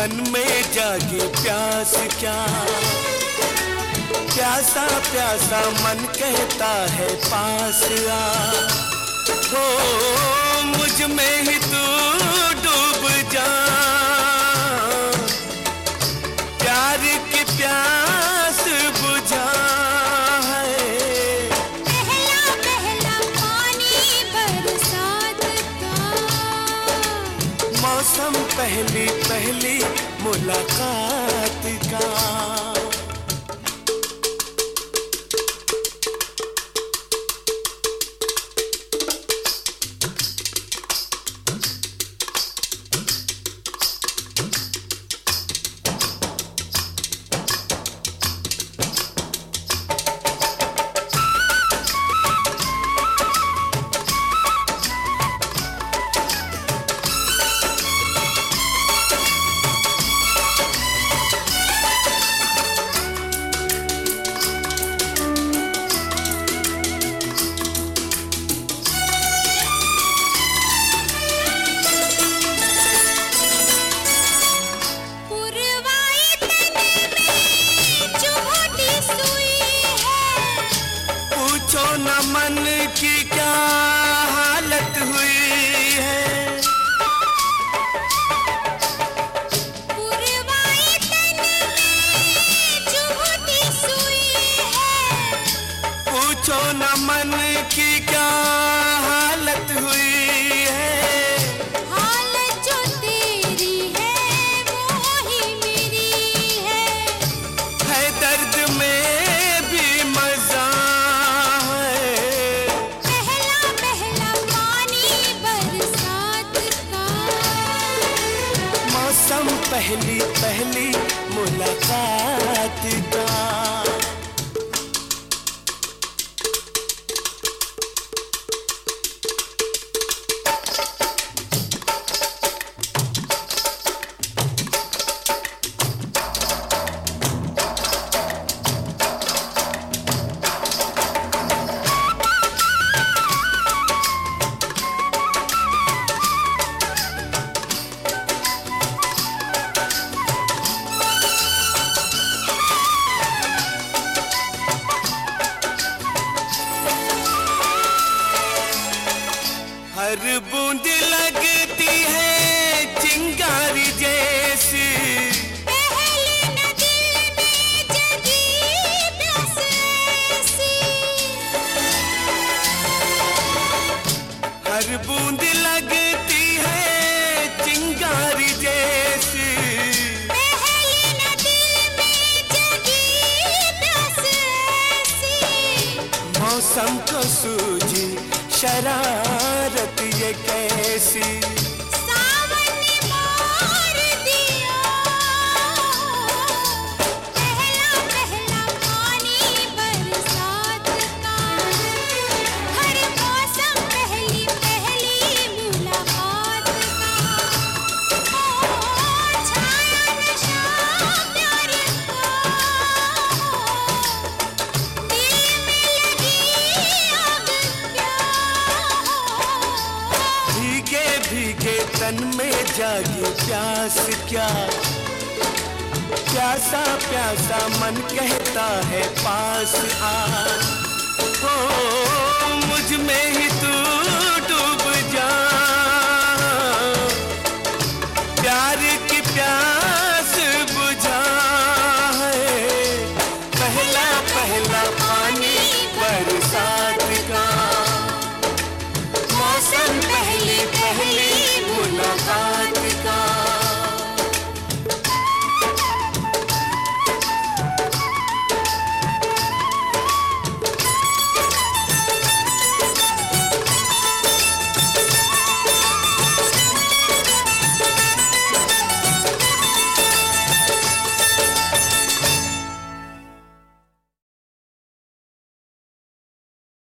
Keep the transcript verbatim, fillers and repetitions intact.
तन में जागी प्यास क्या, प्यासा प्यासा मन कहता है पास आ। हो मुझ में ही तू डूब जा, प्यार की प्यास बुझा है। पहला पहला पानी बरसात का, मौसम पहली पहली मुलाकात का। न मन की क्या हालत हुई है, पुरवाई तन में चुभती सुई है। पूछो न मन की क्या हालत हुई है। हालत जो तेरी है वो ही मेरी है, है दर्द में भी मजा। मौसम पहली पहली मुलाकात का। हर बूंद लगती है चिंगारी जैसी, पहले न दिल में जगी प्यास ऐसी। हर बूंद लगती है चिंगारी जैसी, पहले न दिल में जगी प्यास ऐसी। मौसम को सूझी शरारत ये कैसी, सावन ने मार दिया। पहला पहला पानी बरसात का, हर मौसम पहली पहली मुलाकात का। ओ छाया नशा प्यार का, दिल में लगी आग क्या। भीगे भीगे तन में जागी प्यास क्या, प्यासा प्यासा मन कहता है पास आ। हो मुझ में ही तू डूब